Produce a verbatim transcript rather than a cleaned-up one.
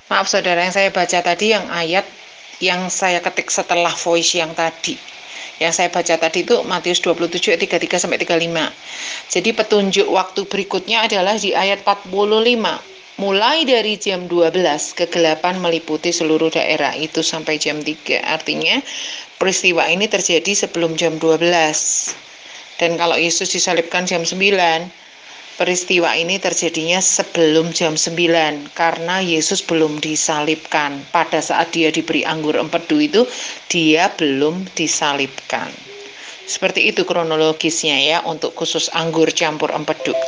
Maaf saudara, yang saya baca tadi yang ayat yang saya ketik setelah voice yang tadi. Yang saya baca tadi itu Matius dua puluh tujuh ayat tiga puluh tiga sampai tiga puluh lima. Jadi petunjuk waktu berikutnya adalah di ayat empat puluh lima. Mulai dari jam dua belas kegelapan meliputi seluruh daerah itu sampai jam tiga. Artinya peristiwa ini terjadi sebelum jam dua belas. Dan kalau Yesus disalibkan jam sembilan, peristiwa ini terjadinya sebelum jam sembilan karena Yesus belum disalibkan. Pada saat dia diberi anggur empedu itu dia belum disalibkan. Seperti itu kronologisnya ya untuk khusus anggur campur empedu.